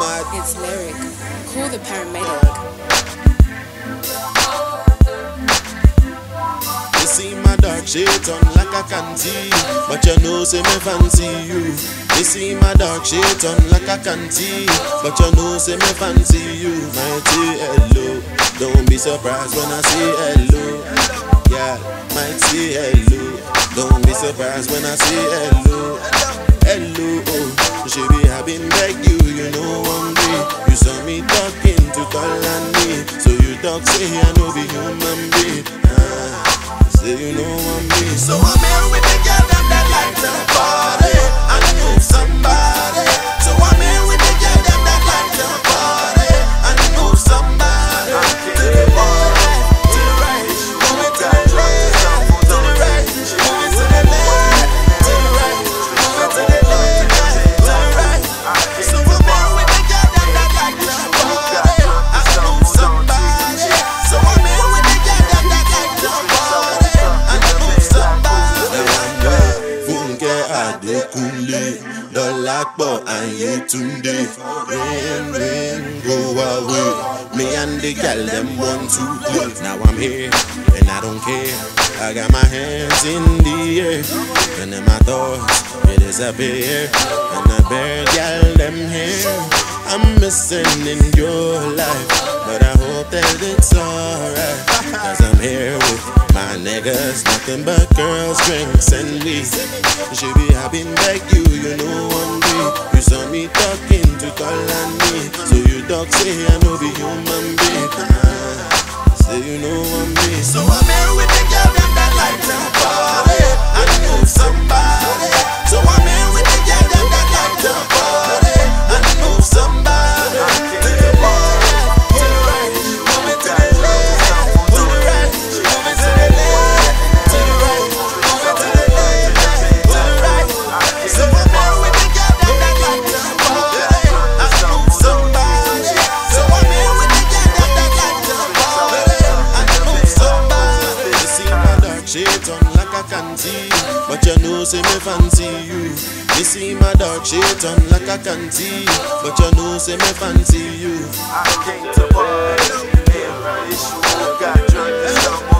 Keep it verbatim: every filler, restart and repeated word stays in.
mad. It's lyric. Call the paramedic. You see my dark shade on like I can see, but you know say me fancy you. You see my dark shade on like I can see, but you know say me fancy you. Might say hello, don't be surprised when I say hello. Yeah, might say hello, don't be surprised when I say hello. Hello, oh, she be having beg you, you know one day. You saw me talking to call on me, so you talk say I know be human being. Ah, say you know one me. So I'm here with the girl them that like to party and move somebody. So I'm here with the girl them that like to party and move somebody. To the left, to the right, move it to the left, to the right, move it to the left, to the right, move it to the left, to the right. So I'm here with the girl them that like to party and move somebody. So I'm here with the girl them that like to party and move somebody. Funke Adekunle, Dolapo and Yetunde. Rain, rain, go away. Me and the girl them want to play. Now I'm here and I don't care. I got my hands in the air, and then my thoughts they disappear. And the bear girl them here, I'm missing in your life, but I hope that it's alright. Cause I'm here with my niggas, nothing but girls, drinks and weed. She be having like you, you know one day. You saw me talking to call on me, so you talk say I know be human being. Ah, say you know one me. So I'm here with the girl them that like to party and move somebody. So I'm here with the girl them that like to party and move somebody. To the left, to the right, move it to the left, to the right, move it to the left, to the right, move it to the left, to the right. So I'm here with the girl them that like to party and move somebody. So I'm here with the girl them that like to party and move somebody. You see my dark shades on like I can see, but you know say me fancy you. You see my dark shades on like I can see, but you know say me fancy you. I came to party, issue, got drunk,